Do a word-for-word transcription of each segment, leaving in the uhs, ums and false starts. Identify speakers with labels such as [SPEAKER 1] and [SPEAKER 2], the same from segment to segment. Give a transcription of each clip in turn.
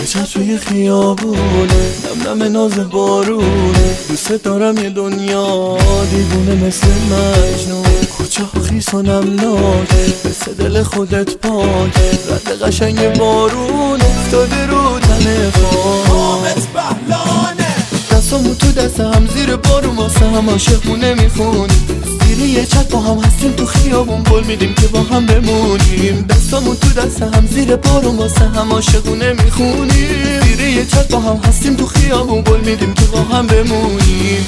[SPEAKER 1] چت روی خیابونه، نم نم ناز بارونه، دوست دارم یه دنیا دیوونه مثل مجنون، کوچه ها خیس و نمناک، مثل دل خودت پاک، رد قشنگ بارون افتاده رو تن خاک.
[SPEAKER 2] حامد بهلانه
[SPEAKER 1] دستامو تو دست هم زیر بارون واسه هم عاشقونه میخونیم، زیر یه چت با هم هستیم تو خیابون قول میدیم که با هم بمونیم. دستامو تو دست هم زیر بارون واسه هم عاشقونه میخونیم، زیر یه چت با هم هستیم تو خیابون قول میدیم که با هم بمونیم.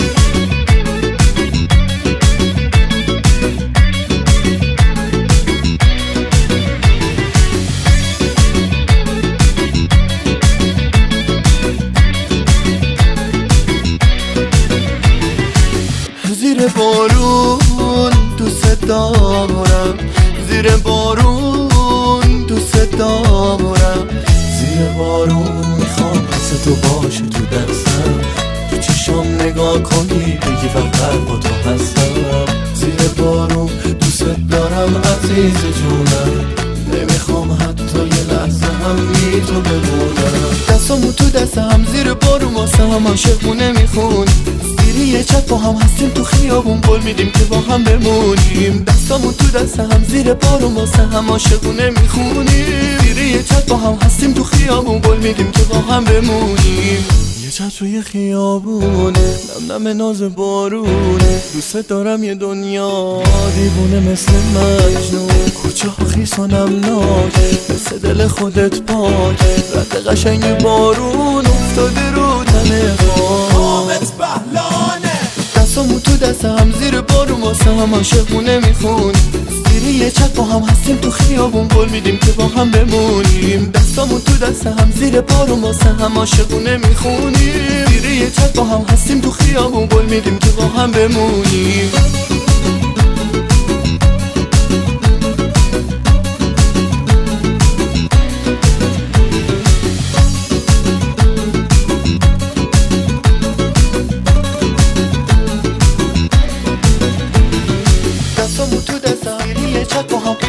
[SPEAKER 1] زیر بارون دوست دارم، زیر بارون دوست دارم، زیر بارون میخوام حس تو باشه تو دستم، تو چشام نگاه کنی بگی فقط با تو هستم. زیر بارون دوست دارم عزیز جونم، نمیخوام حتی یه لحظه هم بی تو بمونم. دستامو تو دست هم زیر بارون واسه هم عاشقونه میخونیم، زیر یه چت با هم هستیم تو خیابون قول میدیم که با هم بمونیم. دستامو تو دست هم زیر بارون واسه هم عاشقونه میخونیم، زیر یه چت با هم هستیم تو خیابون قول میدیم که با هم بمونیم. یه چت روی خیابونه، نم نم ناز بارونه، دوست دارم یه دنیا دیوونه مثل مجنون، کوچه ها خیس و نمناک، مثل دل خودت پاک، رد قشنگ بارون افتاده رو تن خاک.
[SPEAKER 2] حامد بهلانه
[SPEAKER 1] دستامو تو دست هم زیر بارون واسه هم عاشقونه میخونیم، زیر یه چت با هم هستیم تو خیابون قول میدیم که با هم بمونیم. دستامو تو دست هم زیر بارون واسه هم عاشقونه میخونیم، زیر یه چت با هم هستیم تو خیابون قول میدیم که با هم بمونیم. دستامو تو دست هم زیر یه چت با هم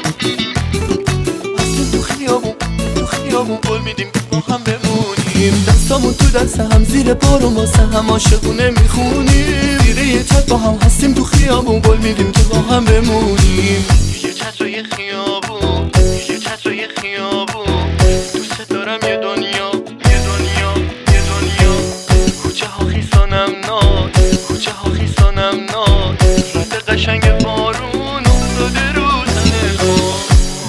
[SPEAKER 1] هستیم تو خیابون، تو خیابون قول میدیم که با هم بمونیم. دستامو تو دست هم زیر بارون واسه هم عاشقونه میخونیم، زیر یه چت با هم هستیم تو خیابون قول میدیم که با هم بمونیم. یه چت روی خیابون، یه چت روی خیابون، دوست دارم یه دنیا، یه دنیا، یه دنیا، کوچه ها خیس و نمناک، کوچه ها خیس و نمناک، رد قشنگ بارون افتاده رو تن خاک.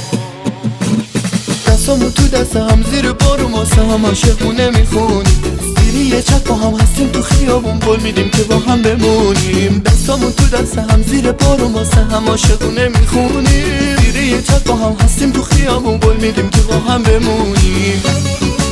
[SPEAKER 1] دستامو تو دست هم زیر بارون واسه هم عاشقونه میخونیم، زیر یه چت با هم هستیم تو خیابون قول میدیم که با هم بمونیم. دستامو تو دست هم زیر بارون واسه هم عاشقونه میخونیم، زیر یه چت با هم هستیم تو خیابون قول میدیم که با هم بمونیم.